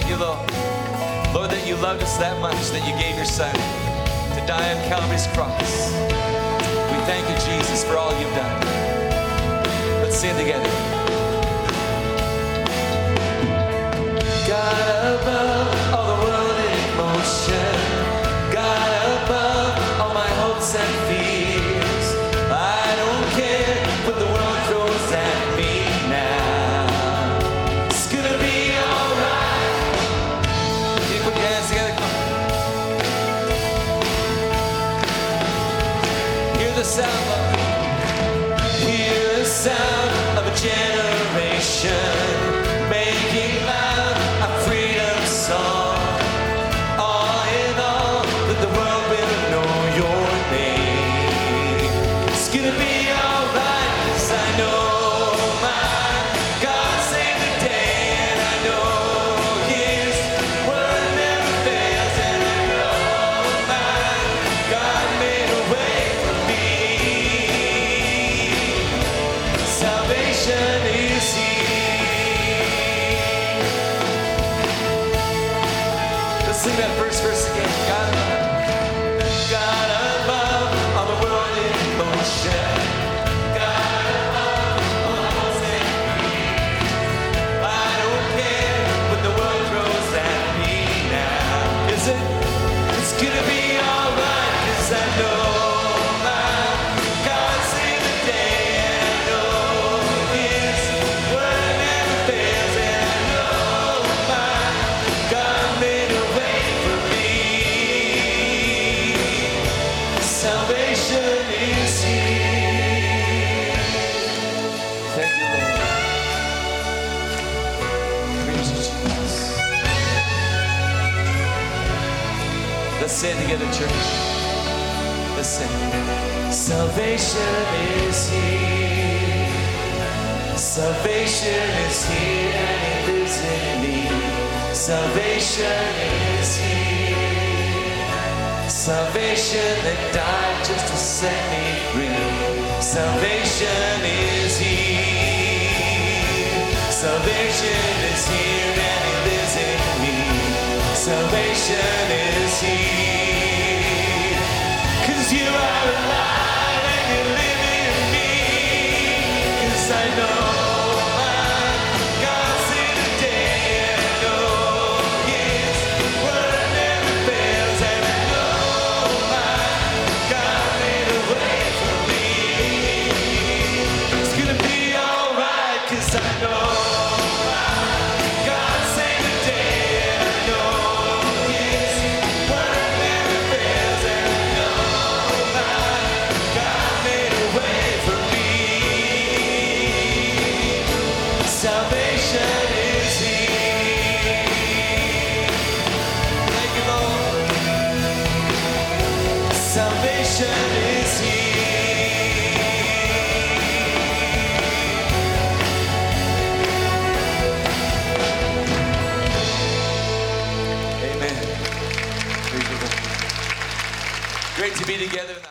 you, Lord. Lord, that you loved us that much that you gave your Son to die on Calvary's cross. We thank you, Jesus, for all you've done. Let's sing together. God above all the world in motion, God above all my hopes and fears, I don't care what the world throws at me now. It's gonna be alright. Can you put your hands together? Come on. Hear the sound, Lord. Hear the sound of a generation making loud a freedom song. All in all, that the world will know your name. It's gonna be alright, 'cause I know my God saved the day, and I know His word never fails, and I know my God made a way for me. Salvation is here. Sing that first verse again. God above all the world in motion. God above all the world in motion. I don't care what the world throws at me now. Is it? It's gonna be alright, 'cause I know my God saved the day, and I know His word never fails, and I know my God made a way. Salvation is here. Thank you, Lord. Praise you, Jesus. Let's say it together, church. Let's sing. Salvation is here. Salvation is here, and He lives in me. Salvation is here. Salvation that died just to set me free. Salvation is here. Salvation is here, and He lives in me. Salvation is here. 'Cause you are alive and you live in me. 'Cause I know my God saved the day, and I know His word never fails, and I know my God made a way for me. It's gonna be alright, 'cause I know my God saved the day, and I know His word never fails, and I know my God made a way for me. Salvation is here. Thank you, Lord. Salvation is here. Amen. Great to be together.